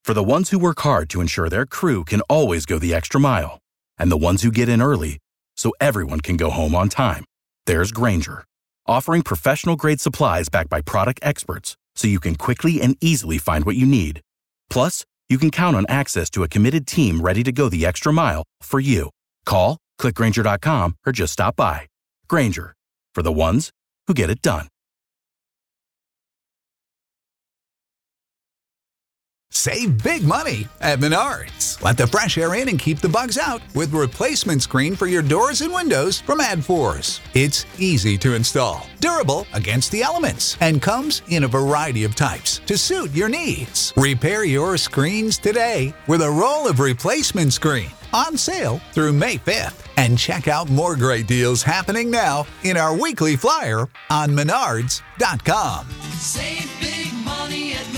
For the ones who work hard to ensure their crew can always go the extra mile, and the ones who get in early so everyone can go home on time, there's Grainger, offering professional-grade supplies backed by product experts so you can quickly and easily find what you need. Plus, you can count on access to a committed team ready to go the extra mile for you. Call, click Grainger.com, or just stop by. Grainger, for the ones who get it done. Save big money at Menards. Let the fresh air in and keep the bugs out with replacement screen for your doors and windows from AdForce. It's easy to install, durable against the elements, and comes in a variety of types to suit your needs. Repair your screens today with a roll of replacement screen on sale through May 5th. And check out more great deals happening now in our weekly flyer on Menards.com. Save big money at Menards.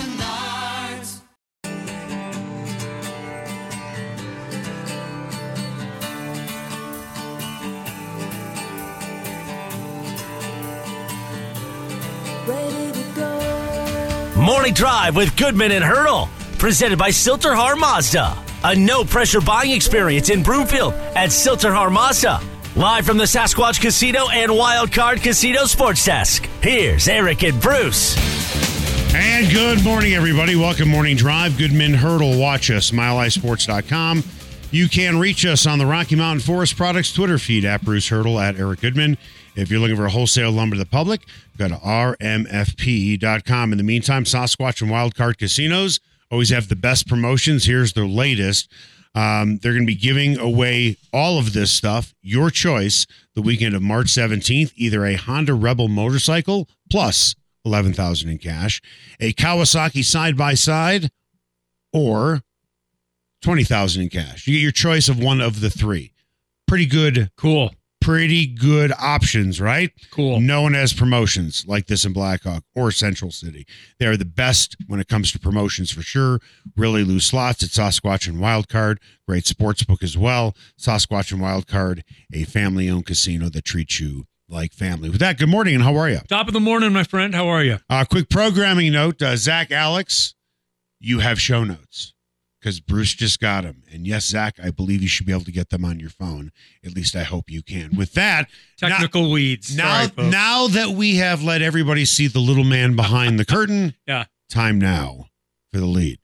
Ready to go. Morning Drive with Goodman and Hurdle, presented by Silterhar Mazda. A no-pressure buying experience in Broomfield at Silterhar Mazda. Live from the Sasquatch Casino and Wild Card Casino Sports Desk. Here's Eric and Bruce. And good morning, everybody. Welcome, Morning Drive. Goodman, Hurdle. Watch us, milehighsports.com. You can reach us on the Rocky Mountain Forest Products Twitter feed at Bruce Hurdle, at Eric Goodman. If you're looking for wholesale lumber to the public, go to rmfp.com. In the meantime, Sasquatch and Wild Card Casinos always have the best promotions. Here's their latest. They're going to be giving away all of this stuff, your choice, the weekend of March 17th, either a Honda Rebel motorcycle plus $11,000 in cash, a Kawasaki side-by-side, or $20,000 in cash. You get your choice of one of the three. Pretty good. Cool. Pretty good options, right? Cool. No one has promotions like this in Blackhawk or Central City. They are the best when it comes to promotions for sure. Really loose slots at Sasquatch and Wildcard. Great sports book as well. Sasquatch and Wildcard, a family-owned casino that treats you like family. With that, good morning, and how are you? Top of the morning, my friend. How are you? Quick programming note. Zach, Alex, you have show notes because Bruce just got them. And yes, Zach, I believe you should be able to get them on your phone. At least I hope you can. With that, technical weeds. Sorry, folks. Now that we have let everybody see the little man behind the curtain, yeah, time now for the lead.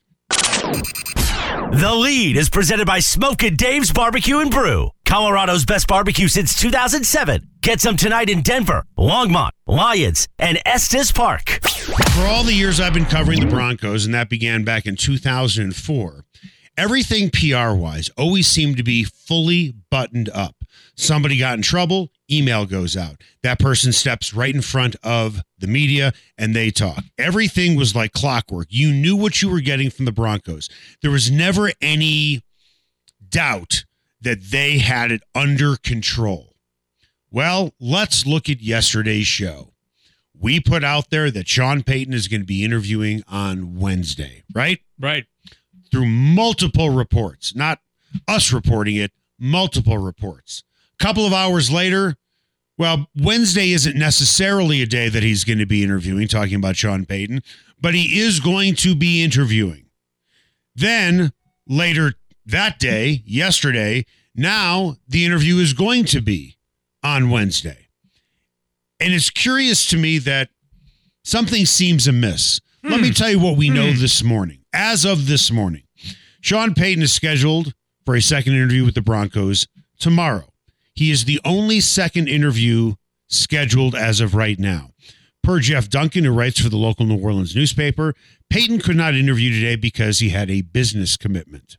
The lead is presented by Smokin' Dave's Barbecue and Brew, Colorado's best barbecue since 2007. Get some tonight in Denver, Longmont, Lyons, and Estes Park. For all the years I've been covering the Broncos, and that began back in 2004, everything PR-wise always seemed to be fully buttoned up. Somebody got in trouble, email goes out. That person steps right in front of the media, and they talk. Everything was like clockwork. You knew what you were getting from the Broncos. There was never any doubt that they had it under control. Well, let's look at yesterday's show. We put out there that Sean Payton is going to be interviewing on Wednesday, right? Right. Through multiple reports, not us reporting it, multiple reports. A couple of hours later, well, Wednesday isn't necessarily a day that he's going to be interviewing, talking about Sean Payton, but he is going to be interviewing. Then later that day, yesterday, now the interview is going to be on Wednesday. And it's curious to me that something seems amiss. Let me tell you what we know this morning. As of this morning, Sean Payton is scheduled for a second interview with the Broncos tomorrow. He is the only second interview scheduled as of right now. Per Jeff Duncan, who writes for the local New Orleans newspaper, Payton could not interview today because he had a business commitment.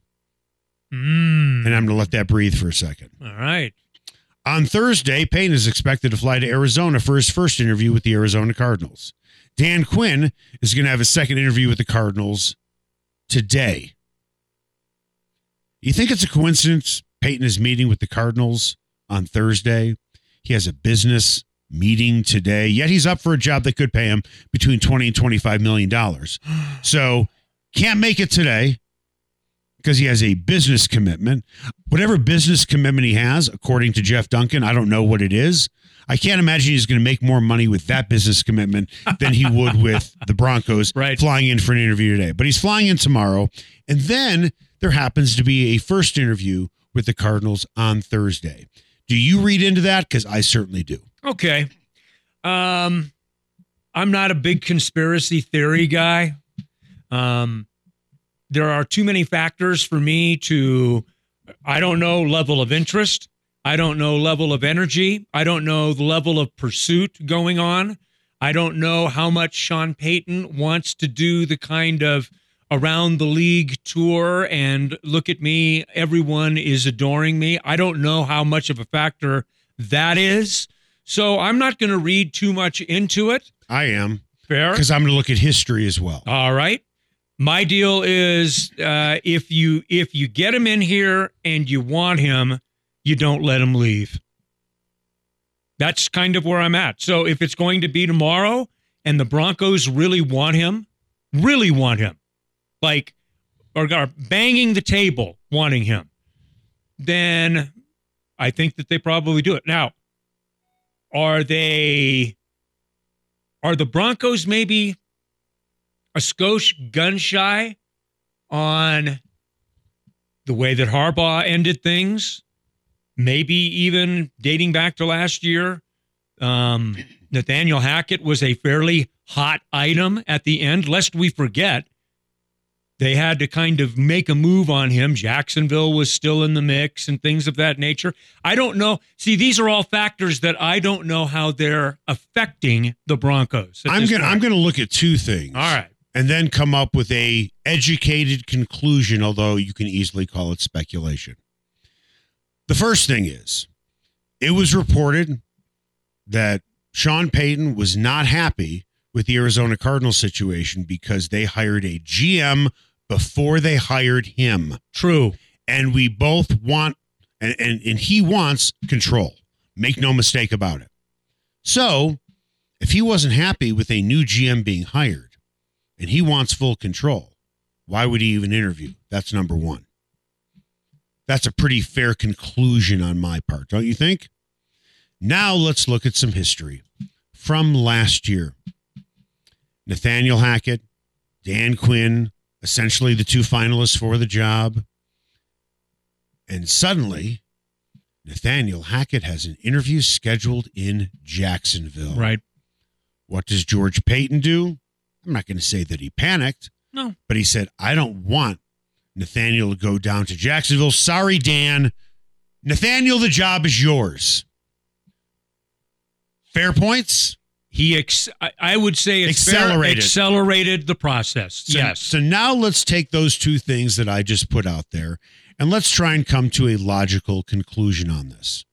And I'm going to let that breathe for a second. All right. On Thursday, Payton is expected to fly to Arizona for his first interview with the Arizona Cardinals. Dan Quinn is going to have a second interview with the Cardinals today. You think it's a coincidence Payton is meeting with the Cardinals on Thursday? He has a business meeting today, yet he's up for a job that could pay him between $20 and $25 million. So can't make it today because he has a business commitment. Whatever business commitment he has, according to Jeff Duncan, I don't know what it is. I can't imagine he's going to make more money with that business commitment than he would with the Broncos flying in for an interview today. But he's flying in tomorrow. And then there happens to be a first interview with the Cardinals on Thursday. Do you read into that? Because I certainly do. Okay. I'm not a big conspiracy theory guy. There are too many factors for me to, I don't know, level of interest. I don't know level of energy. I don't know the level of pursuit going on. I don't know how much Sean Payton wants to do the kind of around the league tour and look at me, everyone is adoring me. I don't know how much of a factor that is. So I'm not going to read too much into it. I am. Fair. Because I'm going to look at history as well. All right. My deal is if you get him in here and you want him, you don't let him leave. That's kind of where I'm at. So if it's going to be tomorrow and the Broncos really want him, like are banging the table wanting him, then I think that they probably do it. Now, are the Broncos maybe a skosh gun shy on the way that Harbaugh ended things? Maybe even dating back to last year, Nathaniel Hackett was a fairly hot item at the end. Lest we forget, they had to kind of make a move on him. Jacksonville was still in the mix and things of that nature. I don't know. See, these are all factors that I don't know how they're affecting the Broncos. I'm going to look at two things. All right. And then come up with a educated conclusion, although you can easily call it speculation. The first thing is, it was reported that Sean Payton was not happy with the Arizona Cardinals situation because they hired a GM before they hired him. True. And we both want, and he wants control. Make no mistake about it. So, if he wasn't happy with a new GM being hired, and he wants full control, why would he even interview? That's number one. That's a pretty fair conclusion on my part, don't you think? Now let's look at some history from last year. Nathaniel Hackett, Dan Quinn, essentially the two finalists for the job. And suddenly, Nathaniel Hackett has an interview scheduled in Jacksonville. Right. What does George Payton do? I'm not going to say that he panicked. No. But he said, I don't want Nathaniel to go down to Jacksonville. Sorry, Dan. Nathaniel, the job is yours. Fair points? I would say it's accelerated the process. Yes. So now let's take those two things that I just put out there, and let's try and come to a logical conclusion on this.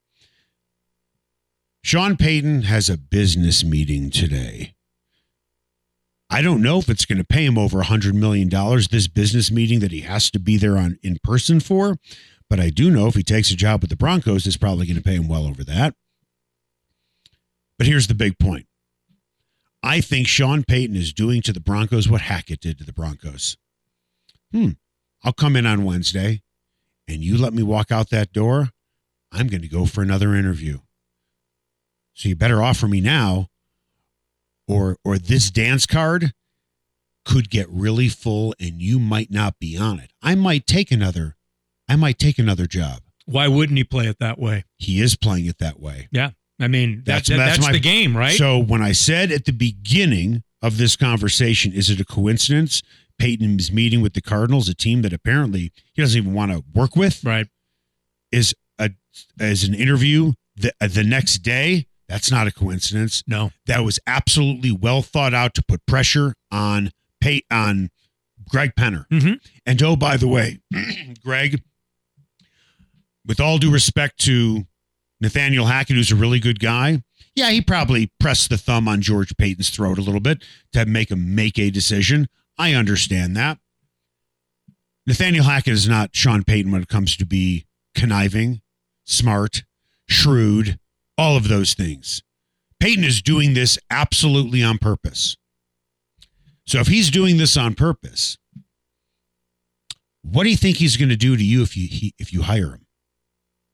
Sean Payton has a business meeting today. I don't know if it's going to pay him over $100 million, this business meeting that he has to be there in person for, but I do know if he takes a job with the Broncos, it's probably going to pay him well over that. But here's the big point. I think Sean Payton is doing to the Broncos what Hackett did to the Broncos. I'll come in on Wednesday, and you let me walk out that door, I'm going to go for another interview. So you better offer me now, or this dance card could get really full and you might not be on it. I might take another job. Why wouldn't he play it that way? He is playing it that way. Yeah. I mean, that's the game, right? So when I said at the beginning of this conversation, is it a coincidence Payton is meeting with the Cardinals, a team that apparently he doesn't even want to work with, right? As an interview the next day? That's not a coincidence. No. That was absolutely well thought out to put pressure on Greg Penner. Mm-hmm. And oh, by the way, Greg, with all due respect to Nathaniel Hackett, who's a really good guy, yeah, he probably pressed the thumb on George Payton's throat a little bit to make him make a decision. I understand that. Nathaniel Hackett is not Sean Payton when it comes to be conniving, smart, shrewd, all of those things. Payton is doing this absolutely on purpose. So if he's doing this on purpose, what do you think he's going to do to you if you hire him?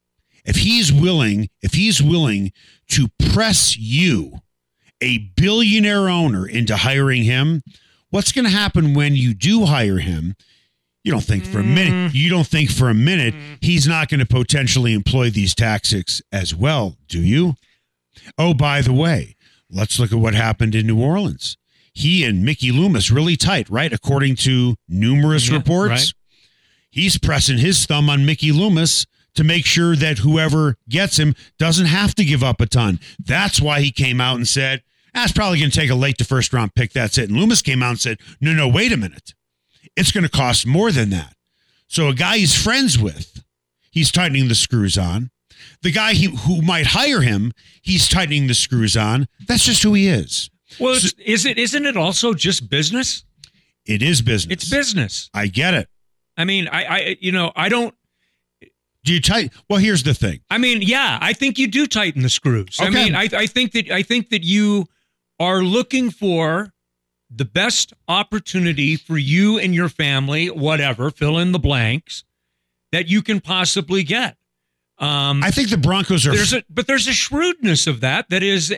if he's willing to press you, a billionaire owner, into hiring him, what's going to happen when you do hire him? You don't think for a minute he's not going to potentially employ these tactics as well, do you? Oh, by the way, let's look at what happened in New Orleans. He and Mickey Loomis really tight, right? According to numerous reports. Right. He's pressing his thumb on Mickey Loomis to make sure that whoever gets him doesn't have to give up a ton. That's why he came out and said, that's probably going to take a late to first round pick. That's it. And Loomis came out and said, no, wait a minute. It's going to cost more than that. So a guy he's friends with, he's tightening the screws on. The guy who might hire him, he's tightening the screws on. That's just who he is. Well, isn't it also just business? It is business. It's business. I get it. I mean, I don't. Do you tighten? Well, here's the thing. I mean, yeah, I think you do tighten the screws. Okay. I mean, I think that you are looking for the best opportunity for you and your family, whatever, fill in the blanks, that you can possibly get. I think the Broncos are. There's a shrewdness of that's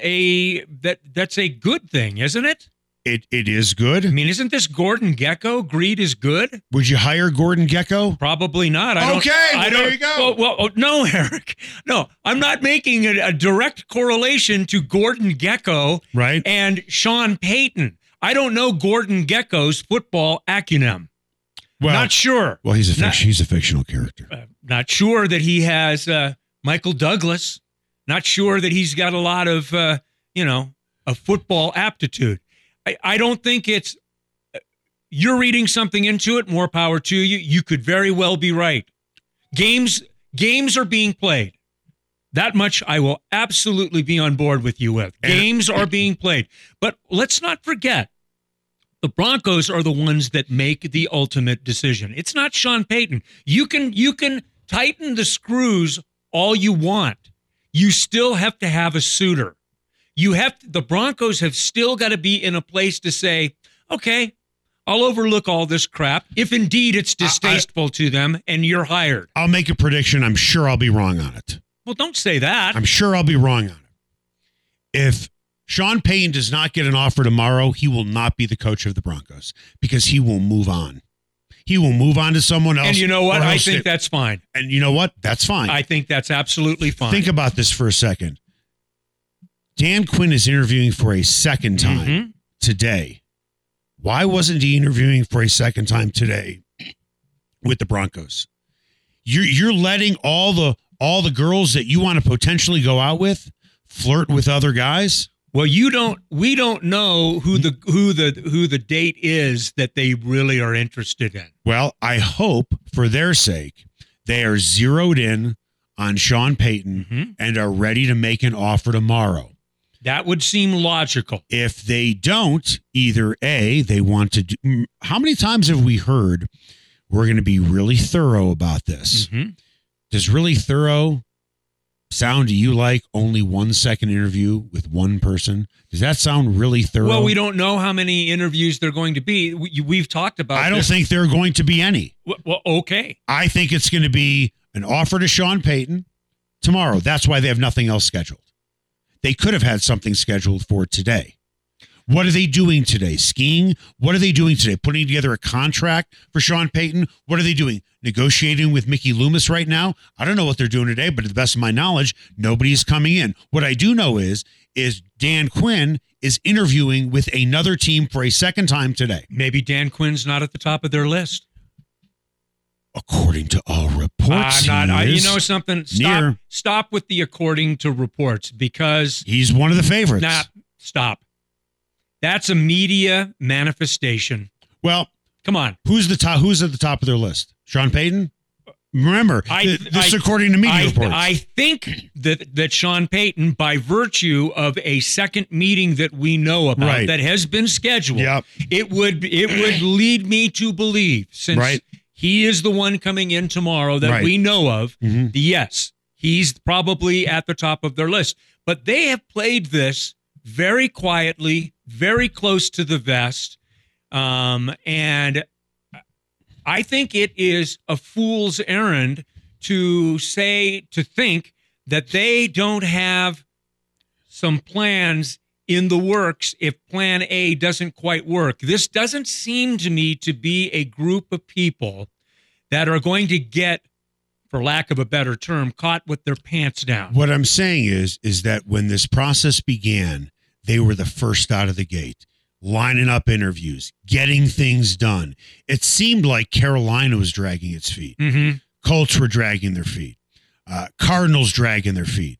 a good thing, isn't it? It is good. I mean, isn't this Gordon Gekko? Greed is good. Would you hire Gordon Gekko? Probably not. There you go. Well, no, Eric. No, I'm not making a direct correlation to Gordon Gekko Right. and Sean Payton. I don't know Gordon Gekko's football acumen. Well, Not sure. Well, he's a fictional character. Not sure that he has Michael Douglas. Not sure that he's got a lot of a football aptitude. I don't think it's. You're reading something into it. More power to you. You could very well be right. Games are being played. That much I will absolutely be on board with you with. Games are being played. But let's not forget, the Broncos are the ones that make the ultimate decision. It's not Sean Payton. You can tighten the screws all you want. You still have to have a suitor. The Broncos have still got to be in a place to say, okay, I'll overlook all this crap if indeed it's distasteful to them and you're hired. I'll make a prediction. I'm sure I'll be wrong on it. Well, don't say that. I'm sure I'll be wrong on it. If Sean Payton does not get an offer tomorrow, he will not be the coach of the Broncos because he will move on. He will move on to someone else. And you know what? I think that's fine. And you know what? That's fine. I think that's absolutely fine. Think about this for a second. Dan Quinn is interviewing for a second time today. Why wasn't he interviewing for a second time today with the Broncos? You're letting all the girls that you want to potentially go out with flirt with other guys? Well, we don't know who the date is that they really are interested in. Well, I hope for their sake they are zeroed in on Sean Payton and are ready to make an offer tomorrow. That would seem logical. If they don't, either A, they want to do. How many times have we heard we're going to be really thorough about this? Does really thorough sound to you like only 1 second interview with one person? Does that sound really thorough? Well, we don't know how many interviews they're going to be. We've talked about I don't think there are going to be any. Well, okay. I think it's going to be an offer to Sean Payton tomorrow. That's why they have nothing else scheduled. They could have had something scheduled for today. What are they doing today? Skiing? What are they doing today? Putting together a contract for Sean Payton? What are they doing? Negotiating with Mickey Loomis right now? I don't know what they're doing today, but to the best of my knowledge, nobody's coming in. What I do know is Dan Quinn is interviewing with another team for a second time today. Maybe Dan Quinn's not at the top of their list. According to all reports, you know something? Stop with the according to reports because he's one of the favorites. Stop. That's a media manifestation. Well, come on. Who's at the top of their list? Sean Payton? Remember, this is according to media reports. I think that Sean Payton, by virtue of a second meeting that we know about that has been scheduled, it would lead me to believe, since he is the one coming in tomorrow that we know of, yes, he's probably at the top of their list. But they have played this very quietly, very close to the vest, and I think it is a fool's errand to think that they don't have some plans in the works if plan A doesn't quite work. This doesn't seem to me to be a group of people that are going to get, for lack of a better term, caught with their pants down. What I'm saying is that when this process began, they were the first out of the gate, lining up interviews, getting things done. It seemed like Carolina was dragging its feet. Mm-hmm. Colts were dragging their feet. Cardinals dragging their feet.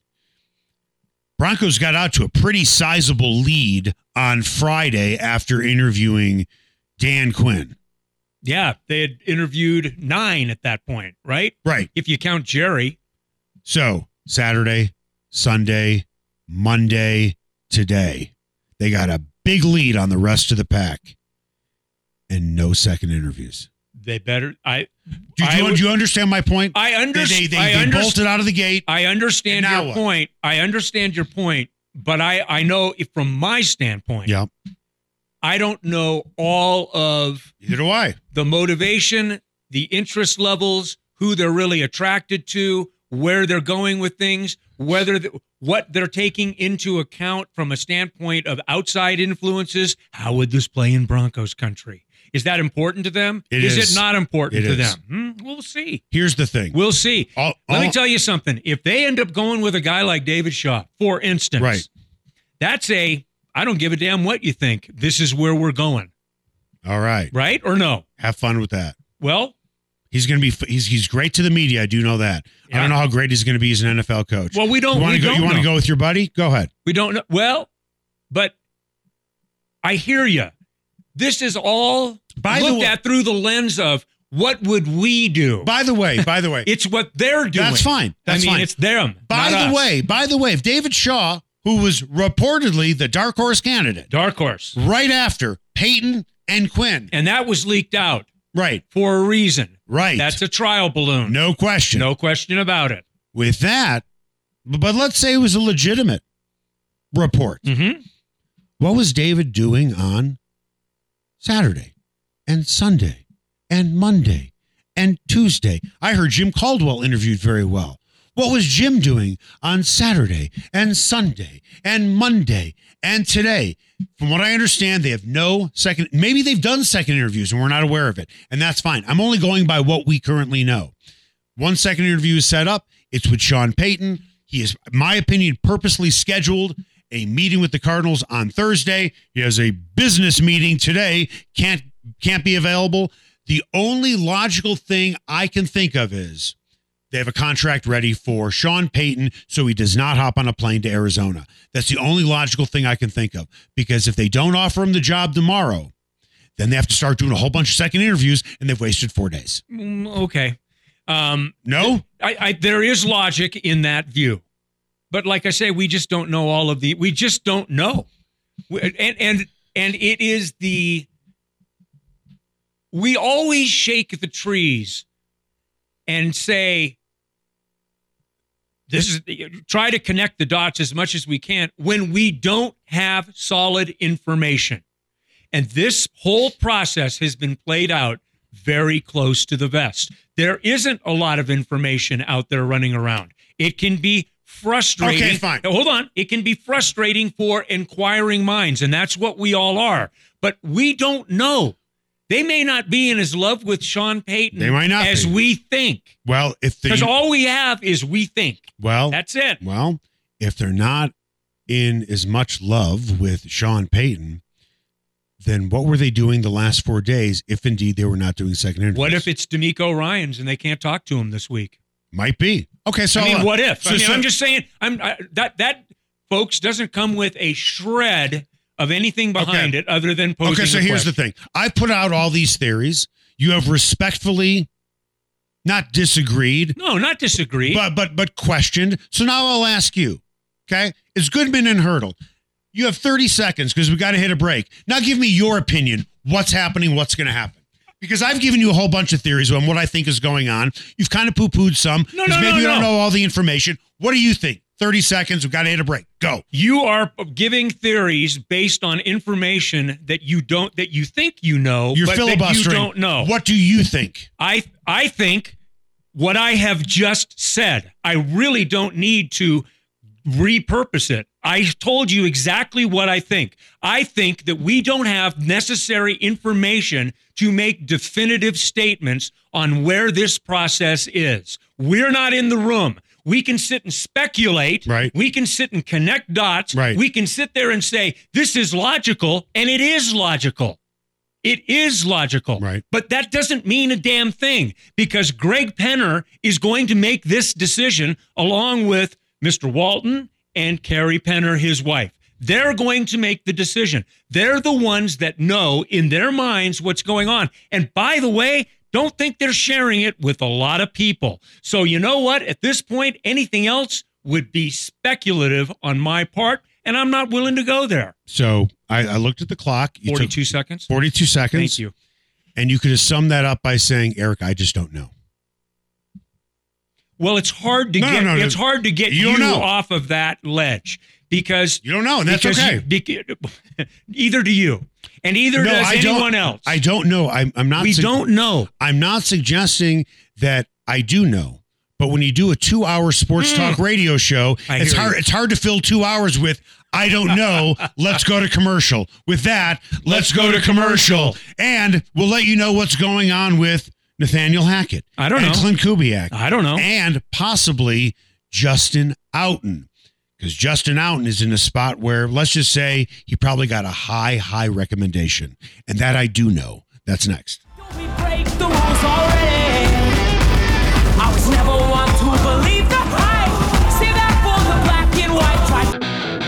Broncos got out to a pretty sizable lead on Friday after interviewing Dan Quinn. Yeah, they had interviewed 9 at that point, right? Right. If you count Jerry. So Saturday, Sunday, Monday, today, they got a big lead on the rest of the pack and no second interviews. They better. Do you understand my point? I understand. They bolted out of the gate. I understand And now your what? point. I understand your point, but I know if from my standpoint, Yeah. I don't know all of Neither do I. the motivation, the interest levels, who they're really attracted to, where they're going with things, what they're taking into account from a standpoint of outside influences. How would this play in Broncos country? Is that important to them? Is it not important to them? We'll see. Here's the thing. We'll see. Let me tell you something. If they end up going with a guy like David Shaw, for instance, Right. That's I don't give a damn what you think. This is where we're going. All right. Right or no? Have fun with that. Well, He's going to be. He's great to the media. I do know that. I Yeah. don't know how great he's going to be as an NFL coach. well, we don't. You want we to go? don't You want to know. go with your buddy? Go ahead. We don't know. Well, but I hear you. This is all looked at through the lens of what would we do? By the way, It's what they're doing. That's fine. That's fine. It's them. By not the us. way, if David Shaw, who was reportedly the dark horse candidate, Dark horse. right after Peyton and Quinn, And that was leaked out right, for a reason. right, That's a trial balloon. no question. No question about it. With that, but let's say it was a legitimate report. Mm-hmm. What was David doing on Saturday and Sunday and Monday and Tuesday? I heard Jim Caldwell interviewed very well. What was Jim doing on Saturday and Sunday and Monday and today? From what I understand, they have no second. Maybe they've done second interviews and we're not aware of it. And that's fine. I'm only going by what we currently know. One second interview is set up. It's with Sean Payton. He is, in my opinion, purposely scheduled a meeting with the Cardinals on Thursday. He has a business meeting today. Can't be available. The only logical thing I can think of is they have a contract ready for Sean Payton so he does not hop on a plane to Arizona. That's the only logical thing I can think of. Because if they don't offer him the job tomorrow, then they have to start doing a whole bunch of second interviews, and they've wasted 4 days. Okay. No? There is logic in that view. But like I say, we just don't know all of we just don't know. And it is we always shake the trees and say, try to connect the dots as much as we can when we don't have solid information. And this whole process has been played out very close to the vest. There isn't a lot of information out there running around. It can be frustrating. Okay, fine. Now, hold on. It can be frustrating for inquiring minds, and that's what we all are. But we don't know. They may not be in as love with Sean Payton They might not as be. we think. Well, Because all we have is we think. well, That's it. Well, if they're not in as much love with Sean Payton, then what were they doing the last 4 days if indeed they were not doing second interviews? What if it's D'Amico Ryans and they can't talk to him this week? Might be. Okay, so what if? So, I'm just saying. That folks doesn't come with a shred of anything behind it other than posing. Okay, so a here's question. the thing. I put out all these theories. You have respectfully not disagreed, No, not disagree. but questioned. So now I'll ask you. Okay, it's Goodman and Hurdle. You have 30 seconds because we got to hit a break. Now give me your opinion. What's happening? What's going to happen? Because I've given you a whole bunch of theories on what I think is going on. You've kind of poo-pooed some. No, 'cause maybe you don't no. know all the information. What do you think? 30 seconds. We've got to hit a break. Go. You are giving theories based on information that you think you know, You're but that filibustering. you don't know. What do you think? I think what I have just said. I really don't need to repurpose it. I told you exactly what I think. I think that we don't have necessary information to make definitive statements on where this process is. We're not in the room. We can sit and speculate. Right. We can sit and connect dots. Right. We can sit there and say, this is logical, and it is logical. It is logical. Right. But that doesn't mean a damn thing, because Greg Penner is going to make this decision along with Mr. Walton and Carrie Penner, his wife. They're going to make the decision. They're the ones that know in their minds what's going on. And by the way, don't think they're sharing it with a lot of people. So you know what? At this point, anything else would be speculative on my part, and I'm not willing to go there. So I looked at the clock. You 42 took seconds? 42 seconds. Thank you. And you could have summed that up by saying, Eric, I just don't know. Well, it's hard to it's hard to get you off of that ledge because you don't know, and that's okay. Either do you, and either does anyone else. I don't know. I'm not. We don't know. I'm not suggesting that I do know. But when you do a 2-hour sports talk radio show, it's hard. It's hard to fill 2 hours with I don't know. Let's go to commercial. With that, let's go to commercial, and we'll let you know what's going on with Nathaniel Hackett. I don't know. And Clint Kubiak. I don't know. And possibly Justin Outen. Because Justin Outen is in a spot where, let's just say, he probably got a high recommendation. And that I do know. That's next. We break the rules already. I was never one to believe the hype. Say that for the black and white tribe.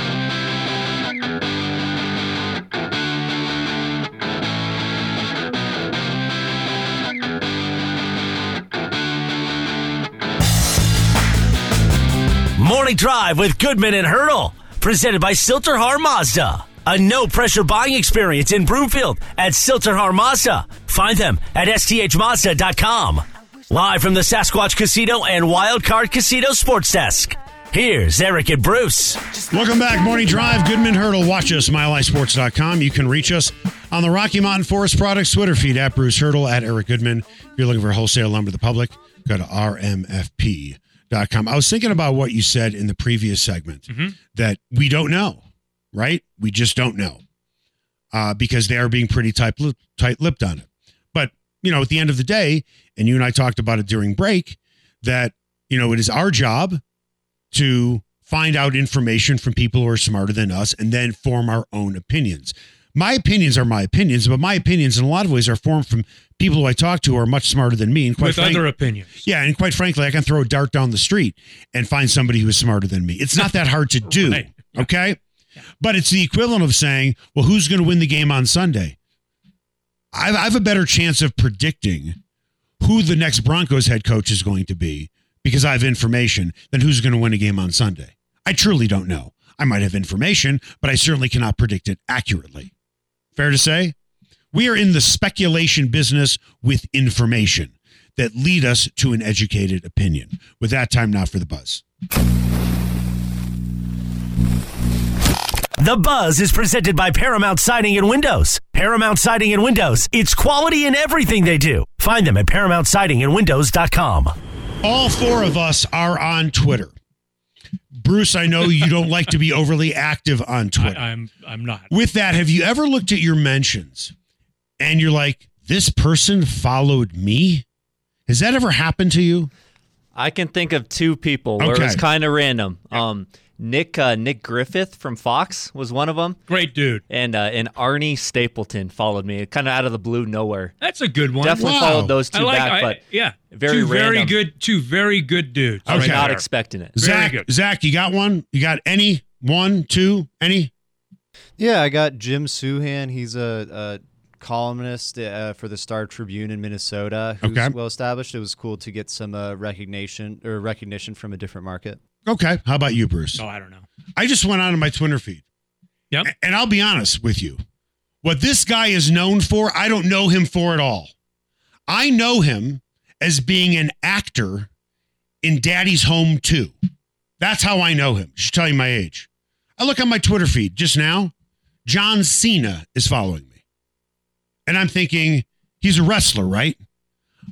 Morning Drive with Goodman and Hurdle, presented by Silterhar Mazda. A no-pressure buying experience in Broomfield at Silterhar Mazda. Find them at sthmazda.com. Live from the Sasquatch Casino and Wildcard Casino Sports Desk. Here's Eric and Bruce. Welcome back. Morning Drive, Goodman Hurdle. Watch us, milehighsports.com. You can reach us on the Rocky Mountain Forest Products Twitter feed at Bruce Hurdle, at Eric Goodman. If you're looking for wholesale lumber to the public, go to rmfp.com. I was thinking about what you said in the previous segment, that we don't know, right? We just don't know because they are being pretty tight-lipped on it. But, at the end of the day, and you and I talked about it during break, that, it is our job to find out information from people who are smarter than us and then form our own opinions. My opinions are my opinions, but my opinions in a lot of ways are formed from people who I talk to who are much smarter than me. And with other opinions. Yeah, and quite frankly, I can throw a dart down the street and find somebody who is smarter than me. It's not that hard to do, Right. okay? But it's the equivalent of saying, well, who's going to win the game on Sunday? I have a better chance of predicting who the next Broncos head coach is going to be because I have information than who's going to win a game on Sunday. I truly don't know. I might have information, but I certainly cannot predict it accurately. Fair to say? We are in the speculation business with information that lead us to an educated opinion. With that, time now for the buzz. The Buzz is presented by Paramount Siding and Windows. Paramount Siding and Windows. It's quality in everything they do. Find them at ParamountSidingandWindows.com. All four of us are on Twitter. Bruce, I know you don't like to be overly active on Twitter. I'm not. With that, have you ever looked at your mentions and you're like, this person followed me? Has that ever happened to you? I can think of two people where it was kind of random. Nick Griffith from Fox was one of them. Great dude. And Arnie Stapleton followed me, kind of out of the blue, nowhere. That's a good one. Definitely followed those two back, but two random. very good dudes. I was Okay. not expecting it. Zach, you got one? You got any? One, two, any? Yeah, I got Jim Suhan. He's a columnist for the Star Tribune in Minnesota who's well established. It was cool to get some recognition from a different market. Okay. How about you, Bruce? Oh, I don't know. I just went on my Twitter feed. Yep. And I'll be honest with you. What this guy is known for, I don't know him for at all. I know him as being an actor in Daddy's Home 2. That's how I know him. Just tell you my age. I look on my Twitter feed just now. John Cena is following me. And I'm thinking, he's a wrestler, right?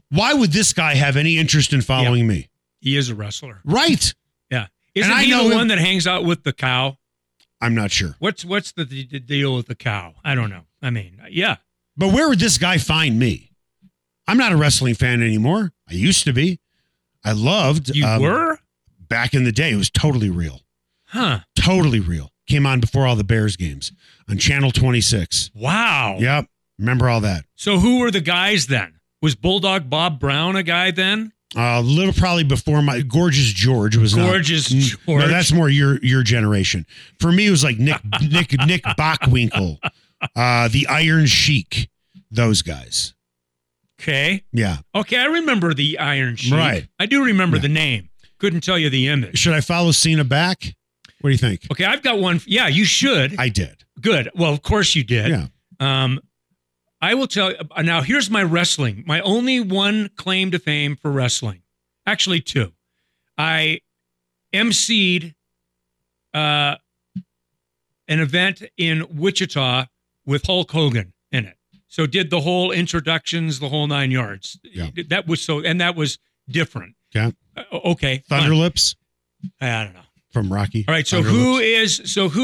Why would this guy have any interest in following me? He is a wrestler. Right. Yeah. Isn't he the one that hangs out with the cow? I'm not sure. What's the deal with the cow? I don't know. I mean, yeah. But where would this guy find me? I'm not a wrestling fan anymore. I used to be. I loved. You were? Back in the day. It was totally real. Huh. Totally real. Came on before all the Bears games on Channel 26. Wow. Yep. Remember all that. So who were the guys then? Was Bulldog Bob Brown a guy then? A little probably before my Gorgeous George was Gorgeous George. No, that's more your generation. For me, it was like Nick Bockwinkel, the Iron Sheik, those guys. Okay. Yeah. Okay, I remember the Iron Sheik. Right. I do remember the name. Couldn't tell you the image. Should I follow Cena back? What do you think? Okay, I've got one. Yeah, you should. I did. Good. Well, of course you did. Yeah. I will tell you. Now, here's my wrestling. My only one claim to fame for wrestling. Actually, two. I emceed an event in Wichita with Hulk Hogan in it. So did the whole introductions, the whole 9 yards. Yeah. That was different. Yeah. Okay. Thunderlips? I don't know. From Rocky. All right. So who is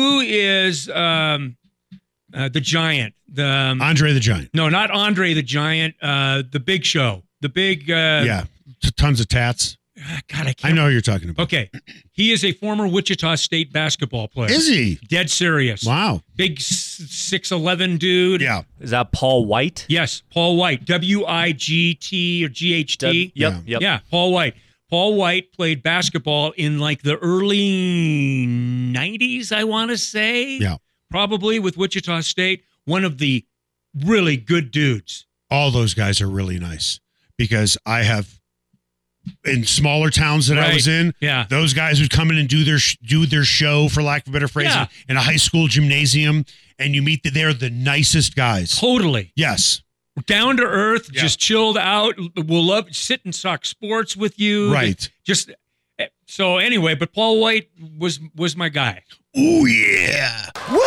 the Giant? Andre the Giant. No, not Andre the Giant. The Big Show. The big. Tons of tats. God, I know what you're talking about. Okay. He is a former Wichita State basketball player. Is he? Dead serious. Wow. Big 6'11" dude. Yeah. Is that Paul White? Yes, Paul White. WIGT or GHT. Yep. Yeah, Paul White. Paul White played basketball in like the early 90s, I want to say. Yeah. Probably with Wichita State. One of the really good dudes. All those guys are really nice because I have in smaller towns that I was in. Yeah. Those guys would come in and do their show, for lack of a better phrase, in a high school gymnasium, and you meet they're the nicest guys. Totally. Yes. Down to earth, just chilled out. We'll love sit and talk sports with you. Right. So anyway, but Paul White was my guy. Oh yeah. Woo!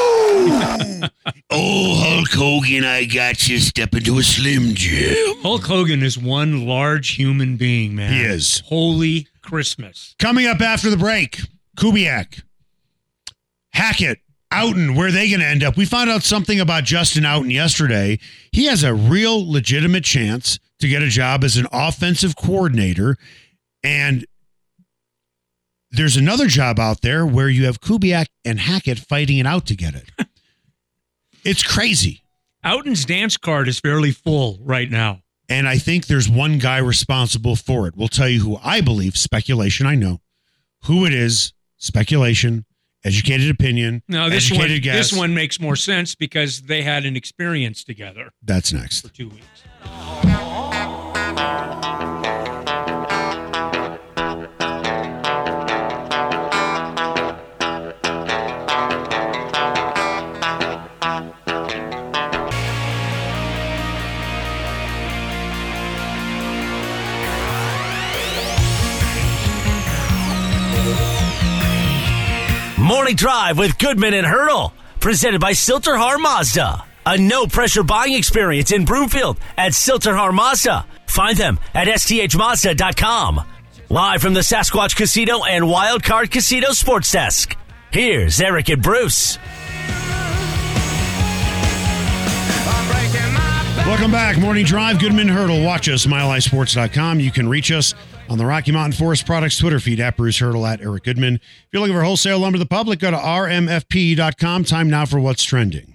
Oh, Hulk Hogan, I got you. Step into a Slim Jim. Hulk Hogan is one large human being, man. He is. Holy Christmas. Coming up after the break, Kubiak, Hackett, Outen, where are they going to end up? We found out something about Justin Outen yesterday. He has a real legitimate chance to get a job as an offensive coordinator. And there's another job out there where you have Kubiak and Hackett fighting it out to get it. It's crazy. Outen's dance card is fairly full right now. And I think there's one guy responsible for it. We'll tell you who I believe, speculation, I know. Who it is, speculation. Educated opinion. No, this one makes more sense because they had an experience together. That's next. For 2 weeks. Morning Drive with Goodman and Hurdle, presented by Silterhar Mazda. A no-pressure buying experience in Broomfield at Silterhar Mazda. Find them at sthmazda.com. Live from the Sasquatch Casino and Wild Card Casino Sports Desk. Here's Eric and Bruce. Welcome back. Morning Drive, Goodman Hurdle. Watch us, milehighsports.com. You can reach us on the Rocky Mountain Forest Products Twitter feed at Bruce Hurdle, at Eric Goodman. If you're looking for wholesale lumber to the public, go to rmfp.com. Time now for What's Trending.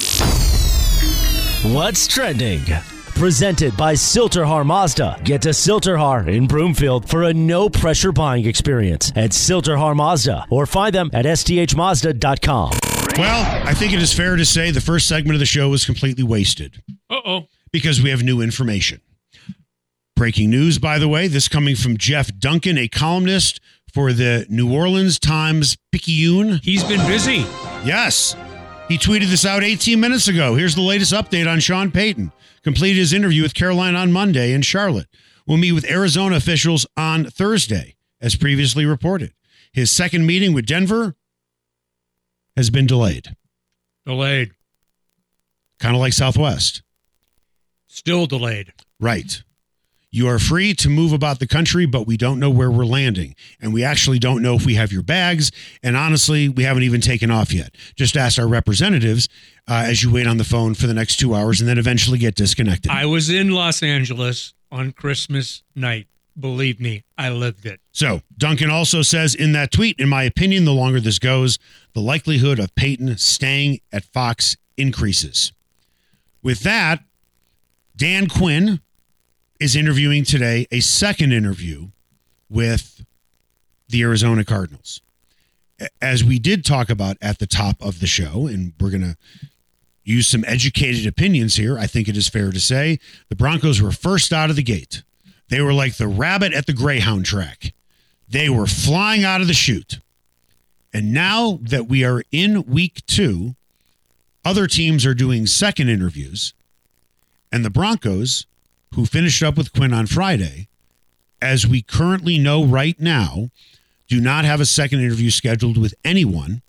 What's Trending? Presented by Silterhar Mazda. Get to Silterhar in Broomfield for a no-pressure buying experience at Silterhar Mazda, or find them at sthmazda.com. Well, I think it is fair to say the first segment of the show was completely wasted. Uh-oh. Because we have new information. Breaking news, by the way, this coming from Jeff Duncan, a columnist for the New Orleans Times-Picayune. He's been busy. Yes. He tweeted this out 18 minutes ago. Here's the latest update on Sean Payton. Completed his interview with Carolina on Monday in Charlotte. Will meet with Arizona officials on Thursday, as previously reported. His second meeting with Denver has been delayed. Delayed. Kind of like Southwest. Still delayed. Right. You are free to move about the country, but we don't know where we're landing. And we actually don't know if we have your bags. And honestly, we haven't even taken off yet. Just ask our representatives as you wait on the phone for the next 2 hours and then eventually get disconnected. I was in Los Angeles on Christmas night. Believe me, I lived it. So Duncan also says in that tweet, in my opinion, the longer this goes, the likelihood of Peyton staying at Fox increases. With that, Dan Quinn is interviewing today, a second interview with the Arizona Cardinals. As we did talk about at the top of the show, and we're going to use some educated opinions here, I think it is fair to say, the Broncos were first out of the gate. They were like the rabbit at the Greyhound track. They were flying out of the chute. And now that we are in week 2, other teams are doing second interviews, and the Broncos, who finished up with Quinn on Friday, as we currently know right now, do not have a second interview scheduled with anyone.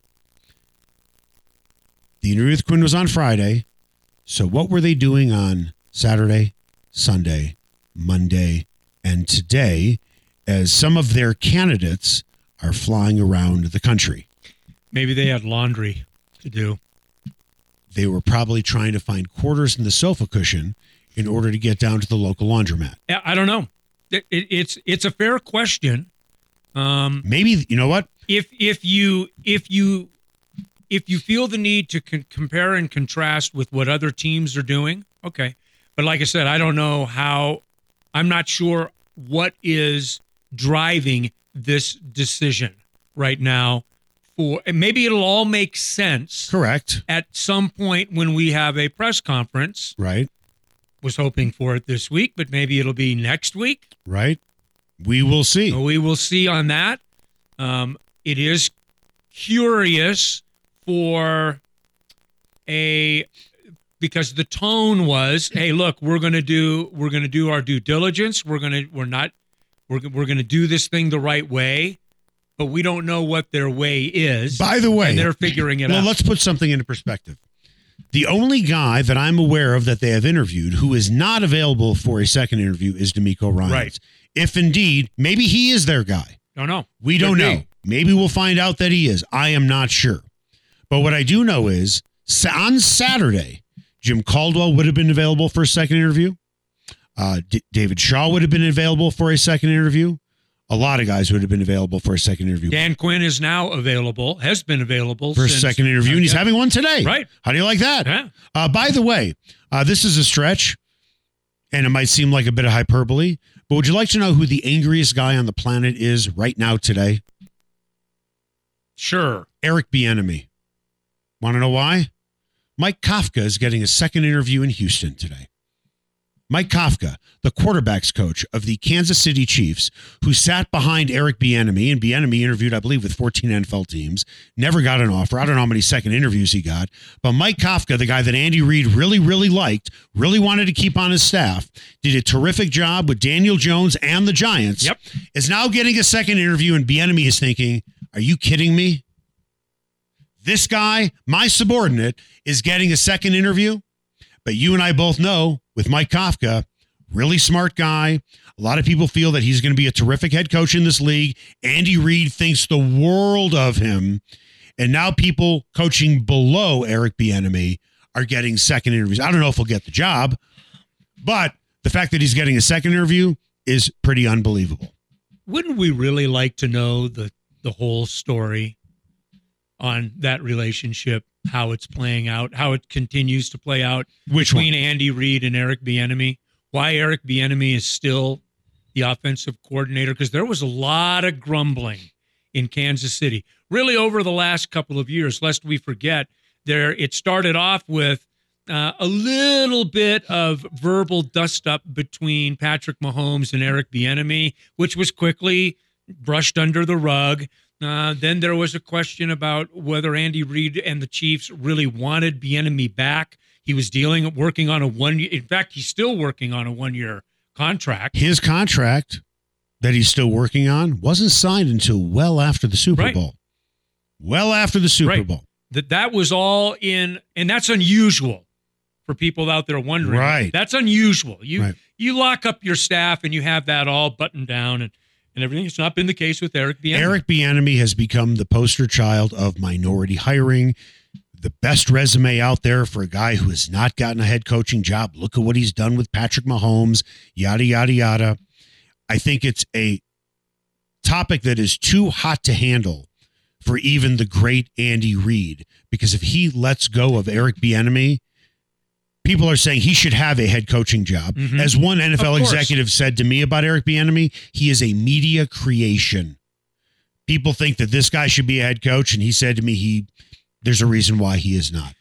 The interview with Quinn was on Friday. So what were they doing on Saturday, Sunday, Monday, and today as some of their candidates are flying around the country? Maybe they had laundry to do. They were probably trying to find quarters in the sofa cushion in order to get down to the local laundromat. I don't know. It's a fair question. Maybe, you know what? If you feel the need to compare and contrast with what other teams are doing, okay. But like I said, I don't know how. I'm not sure what is driving this decision right now. Maybe it'll all make sense. Correct. At some point when we have a press conference. Right. Was hoping for it this week, but maybe it'll be next week. Right. We will see. We will see on that. It is curious because the tone was, hey, look, we're going to do our due diligence. We're going to do this thing the right way, but we don't know what their way is. By the way, and they're figuring it out. Well, let's put something into perspective. The only guy that I'm aware of that they have interviewed who is not available for a second interview is D'Amico Ryans. Right. If indeed, maybe he is their guy. Don't know. We don't know. Maybe we'll find out that he is. I am not sure. But what I do know is on Saturday, Jim Caldwell would have been available for a second interview. David Shaw would have been available for a second interview. A lot of guys would have been available for a second interview. Dan Quinn is now available, has been available for a second interview, and he's having one today. Right. How do you like that? Yeah. By the way, this is a stretch, and it might seem like a bit of hyperbole, but would you like to know who the angriest guy on the planet is right now today? Sure. Eric Bieniemy. Want to know why? Mike Kafka is getting a second interview in Houston today. Mike Kafka, the quarterback's coach of the Kansas City Chiefs, who sat behind Eric Bieniemy, and Bieniemy interviewed, I believe, with 14 NFL teams, never got an offer. I don't know how many second interviews he got. But Mike Kafka, the guy that Andy Reid really, really liked, really wanted to keep on his staff, did a terrific job with Daniel Jones and the Giants, is now getting a second interview, and Bieniemy is thinking, are you kidding me? This guy, my subordinate, is getting a second interview? But you and I both know, with Mike Kafka, really smart guy. A lot of people feel that he's going to be a terrific head coach in this league. Andy Reid thinks the world of him. And now people coaching below Eric Bieniemy are getting second interviews. I don't know if he'll get the job, but the fact that he's getting a second interview is pretty unbelievable. Wouldn't we really like to know the whole story on that relationship, how it's playing out, how it continues to play out between Andy Reid and Eric Bieniemy? Why Eric Bieniemy is still the offensive coordinator? Because there was a lot of grumbling in Kansas City, really over the last couple of years. Lest we forget, it started off with a little bit of verbal dust-up between Patrick Mahomes and Eric Bieniemy, which was quickly brushed under the rug. Then there was a question about whether Andy Reid and the Chiefs really wanted Bieniemy back. He was working on a 1 year. In fact, he's still working on a 1 year contract. His contract that he's still working on wasn't signed until well after the Super Bowl. Well after the Super Bowl. That was all in, and that's unusual. for people out there wondering. Right. That's unusual. You lock up your staff and you have that all buttoned down and everything. It's not been the case with Eric Bieniemy. Eric Bieniemy has become the poster child of minority hiring. The best resume out there for a guy who has not gotten a head coaching job. Look at what he's done with Patrick Mahomes, yada, yada, yada. I think it's a topic that is too hot to handle for even the great Andy Reid, because if he lets go of Eric Bieniemy, people are saying he should have a head coaching job. Mm-hmm. As one NFL executive said to me about Eric Bieniemy, he is a media creation. People think that this guy should be a head coach, and he said to me, there's a reason why he is not.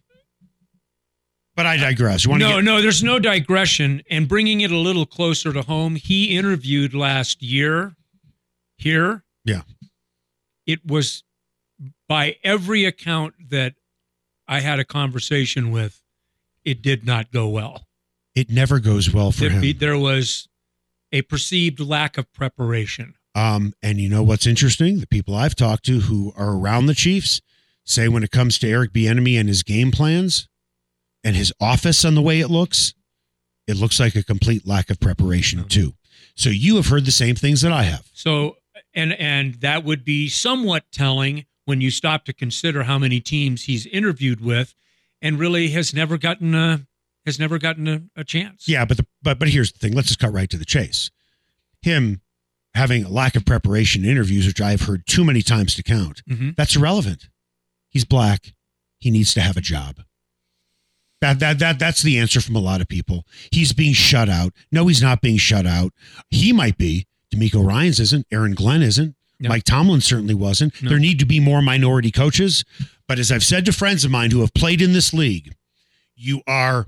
But I digress. No, there's no digression. And bringing it a little closer to home, he interviewed last year here. Yeah. It was, by every account that I had a conversation with, it did not go well. It never goes well for him. There was a perceived lack of preparation. And you know what's interesting? The people I've talked to who are around the Chiefs say when it comes to Eric Bieniemy and his game plans and his office and the way it looks like a complete lack of preparation too. So you have heard the same things that I have. So, and that would be somewhat telling when you stop to consider how many teams he's interviewed with and really has never gotten a chance. Yeah, but here's the thing. Let's just cut right to the chase. Him having a lack of preparation in interviews, which I've heard too many times to count, that's irrelevant. He's black. He needs to have a job. That's the answer from a lot of people. He's being shut out. No, he's not being shut out. He might be. D'Amico Ryans isn't. Aaron Glenn isn't. No. Mike Tomlin certainly wasn't. No. There need to be more minority coaches. But as I've said to friends of mine who have played in this league, you are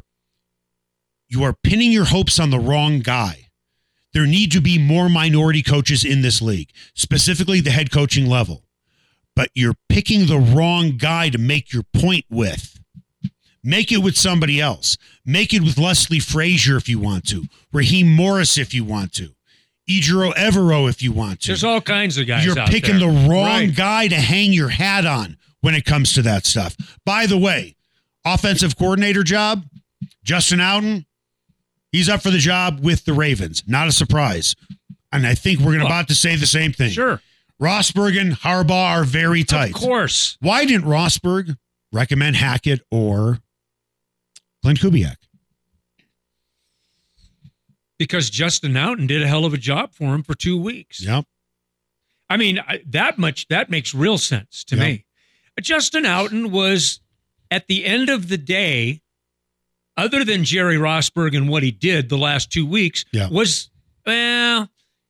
pinning your hopes on the wrong guy. There need to be more minority coaches in this league, specifically the head coaching level. But you're picking the wrong guy to make your point with. Make it with somebody else. Make it with Leslie Frazier if you want to. Raheem Morris if you want to. Ejiro Evero if you want to. There's all kinds of guys You're out picking there. the wrong guy to hang your hat on when it comes to that stuff. By the way, offensive coordinator job, Justin Houghton, he's up for the job with the Ravens. Not a surprise. And I think we're about to say the same thing. Sure. Rosberg and Harbaugh are very tight. Of course. Why didn't Rosberg recommend Hackett or Glenn Kubiak? Because Justin Houghton did a hell of a job for him for 2 weeks. Yep. I mean, that makes real sense to me. Justin Houghton was, at the end of the day, other than Jerry Rosberg and what he did the last 2 weeks, was, Ejiro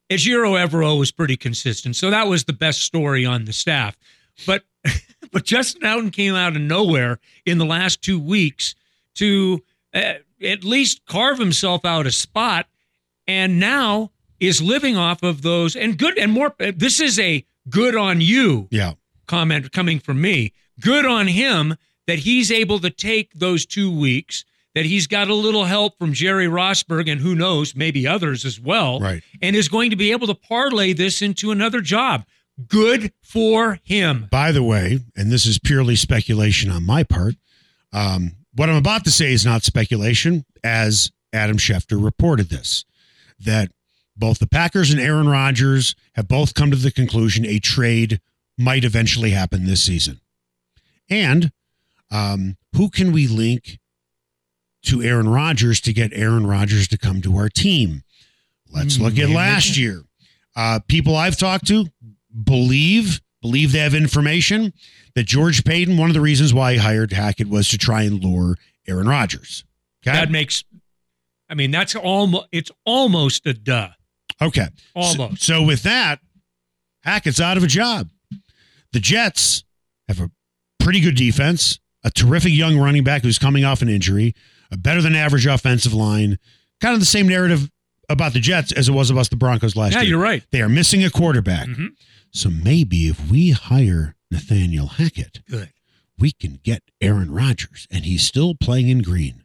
Evero was pretty consistent. So that was the best story on the staff. But Justin Houghton came out of nowhere in the last 2 weeks to at least carve himself out a spot, and now is living off of those. And good and more. This is a good on you comment coming from me. Good on him that he's able to take those 2 weeks, that he's got a little help from Jerry Rosberg and who knows, maybe others as well, right, and is going to be able to parlay this into another job. Good for him. By the way, and this is purely speculation on my part, what I'm about to say is not speculation, as Adam Schefter reported this, that both the Packers and Aaron Rodgers have both come to the conclusion a trade might eventually happen this season. And who can we link to Aaron Rodgers to get Aaron Rodgers to come to our team? Let's look at last year. People I've talked to believe they have information that George Payton, one of the reasons why he hired Hackett was to try and lure Aaron Rodgers. Okay? That makes, that's almost, it's almost a duh. Okay. Almost. So with that, Hackett's out of a job. The Jets have a pretty good defense, a terrific young running back who's coming off an injury, a better than average offensive line, kind of the same narrative about the Jets as it was about the Broncos last year. Yeah, you're right. They are missing a quarterback. Mm-hmm. So maybe if we hire Nathaniel Hackett, we can get Aaron Rodgers, and he's still playing in green.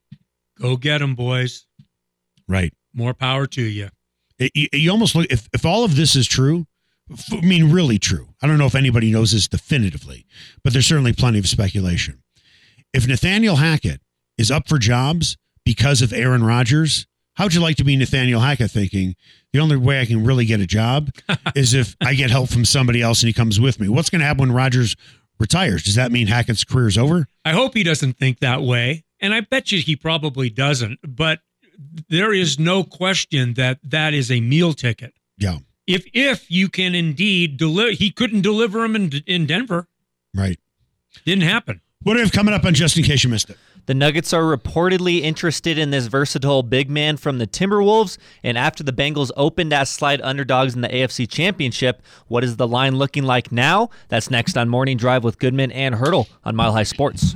Go get him, boys. Right. More power to you. You almost look, if all of this is true, really true. I don't know if anybody knows this definitively, but there's certainly plenty of speculation. If Nathaniel Hackett is up for jobs because of Aaron Rodgers, how would you like to be Nathaniel Hackett thinking, the only way I can really get a job is if I get help from somebody else and he comes with me? What's going to happen when Rodgers retires? Does that mean Hackett's career is over? I hope he doesn't think that way, and I bet you he probably doesn't, but there is no question that that is a meal ticket. Yeah. If you can indeed deliver, he couldn't deliver him in Denver. Right. Didn't happen. What do we have coming up on just in case you missed it? The Nuggets are reportedly interested in this versatile big man from the Timberwolves, and after the Bengals opened as slight underdogs in the AFC Championship, what is the line looking like now? That's next on Morning Drive with Goodman and Hurdle on Mile High Sports.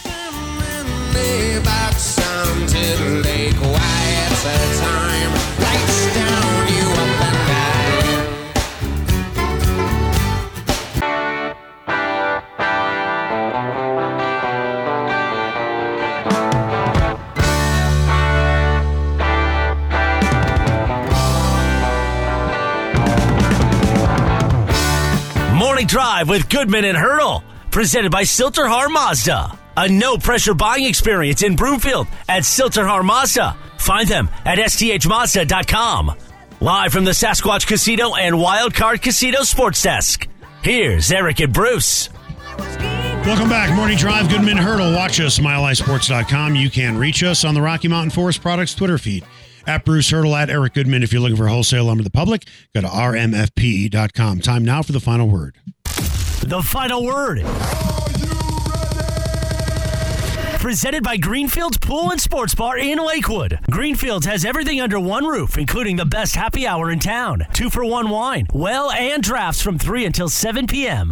Morning Drive with Goodman and Hurdle, presented by Silterhar Mazda. A no-pressure buying experience in Broomfield at Silterhar Mazda. Find them at sthmazda.com. Live from the Sasquatch Casino and Wildcard Casino Sports Desk, here's Eric and Bruce. Welcome back. Morning Drive, Goodman and Hurdle. Watch us, milehighsports.com. You can reach us on the Rocky Mountain Forest Products Twitter feed. At Bruce Hurdle, at Eric Goodman. If you're looking for wholesale lumber to the public, go to rmfpe.com. Time now for the final word. The final word. Presented by Greenfield's Pool and Sports Bar in Lakewood. Greenfield's has everything under one roof, including the best happy hour in town. 2-for-1 wine, well, and drafts from 3 until 7 p.m.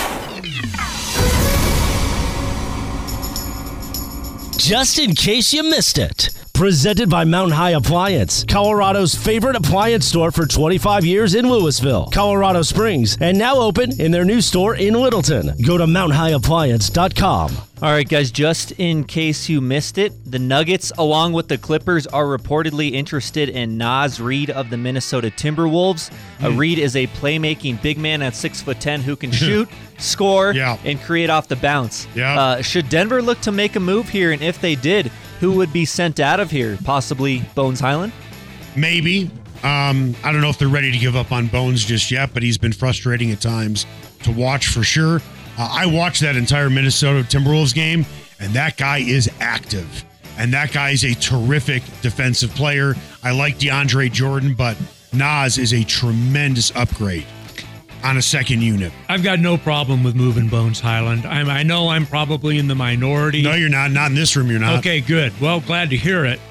Just in case you missed it. Presented by Mountain High Appliance, Colorado's favorite appliance store for 25 years in Louisville, Colorado Springs, and now open in their new store in Littleton. Go to mountainhighappliance.com. All right, guys, just in case you missed it, the Nuggets, along with the Clippers, are reportedly interested in Naz Reid of the Minnesota Timberwolves. Reid is a playmaking big man at 6'10" who can shoot, score, and create off the bounce. Should Denver look to make a move here? And if they did, who would be sent out of here? Possibly Bones Highland? Maybe. I don't know if they're ready to give up on Bones just yet, but he's been frustrating at times to watch for sure. I watched that entire Minnesota Timberwolves game, and that guy is active. And that guy is a terrific defensive player. I like DeAndre Jordan, but Naz is a tremendous upgrade on a second unit. I've got no problem with moving Bones Highland. I know I'm probably in the minority. No, you're not. Not in this room, you're not. Okay, good. Well, glad to hear it.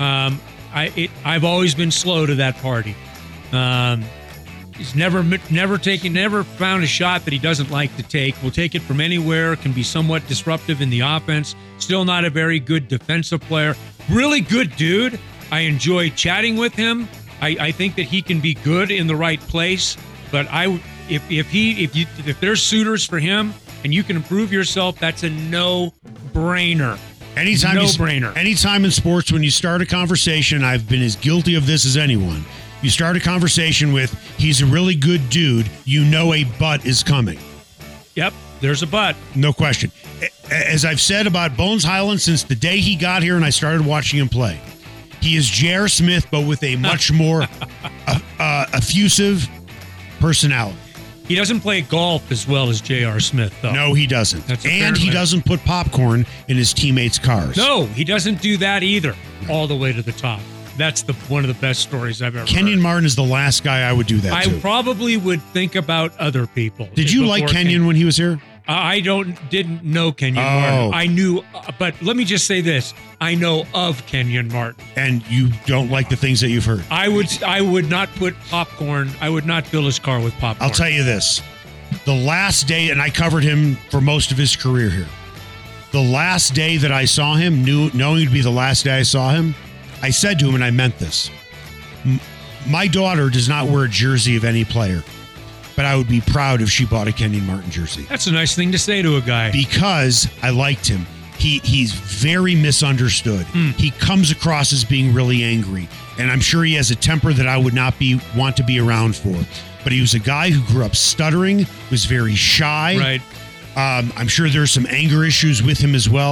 I've always been slow to that party. He's never found a shot that he doesn't like to take. Will take it from anywhere, can be somewhat disruptive in the offense. Still not a very good defensive player. Really good dude. I enjoy chatting with him. I think that he can be good in the right place. But if there's suitors for him and you can improve yourself, that's a no-brainer. Anytime in sports, when you start a conversation, I've been as guilty of this as anyone. You start a conversation with, he's a really good dude, you know a but is coming. Yep, there's a but. No question. As I've said about Bones Highland since the day he got here and I started watching him play, he is J.R. Smith, but with a much more effusive personality. He doesn't play golf as well as J.R. Smith, though. No, he doesn't. And he doesn't put popcorn in his teammates' cars. No, he doesn't do that either, all the way to the top. That's one of the best stories I've ever Kenyon heard. Martin is the last guy I would do that to. I probably would think about other people. Did you like Kenyon when he was here? I didn't know Kenyon Martin. I knew, but let me just say this. I know of Kenyon Martin. And you don't like the things that you've heard? I would not put popcorn. I would not fill his car with popcorn. I'll tell you this. The last day, and I covered him for most of his career here. The last day that I saw him, knowing it would be the last day I saw him, I said to him, and I meant this. My daughter does not wear a jersey of any player, but I would be proud if she bought a Kenyon Martin jersey. That's a nice thing to say to a guy. Because I liked him. He's very misunderstood. He comes across as being really angry, and I'm sure he has a temper that I would not want to be around for. But he was a guy who grew up stuttering, was very shy. Right. I'm sure there's some anger issues with him as well.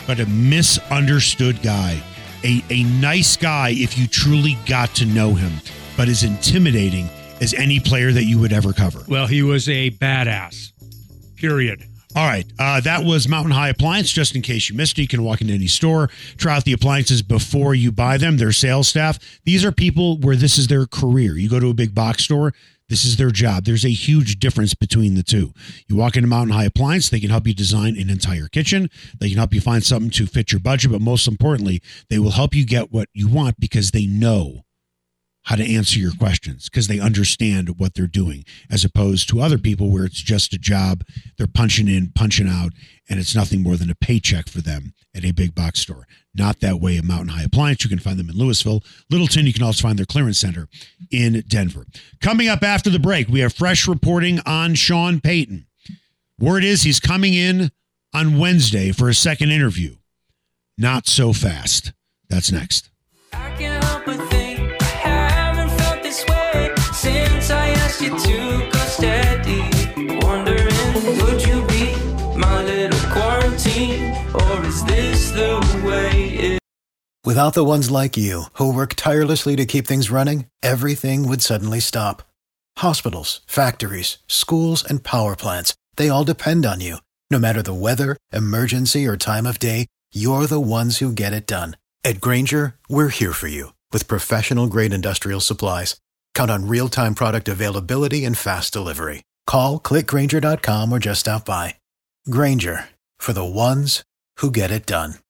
but a misunderstood guy. A nice guy if you truly got to know him, but as intimidating as any player that you would ever cover. Well, he was a badass. Period. All right. That was Mountain High Appliance. Just in case you missed it, you can walk into any store, try out the appliances before you buy them. Their sales staff, these are people where this is their career. You go to a big box store, this is their job. There's a huge difference between the two. You walk into Mountain High Appliance, they can help you design an entire kitchen. They can help you find something to fit your budget, but most importantly, they will help you get what you want because they know how to answer your questions, because they understand what they're doing, as opposed to other people where it's just a job. They're punching in, punching out, and it's nothing more than a paycheck for them at a big box store. Not that way at Mountain High Appliance. You can find them in Louisville, Littleton. You can also find their clearance center in Denver. Coming up after the break, we have fresh reporting on Sean Payton. Word is he's coming in on Wednesday for a second interview. Not so fast. That's next. I can't help but think I haven't felt this way since I asked you to go steady. Wondering, would you be my little quarantine, or is this the way it... Without the ones like you, who work tirelessly to keep things running, everything would suddenly stop. Hospitals, factories, schools, and power plants, they all depend on you. No matter the weather, emergency, or time of day, you're the ones who get it done. At Grainger, we're here for you with professional-grade industrial supplies. Count on real-time product availability and fast delivery. Call, click Grainger.com, or just stop by. Grainger, for the ones who get it done.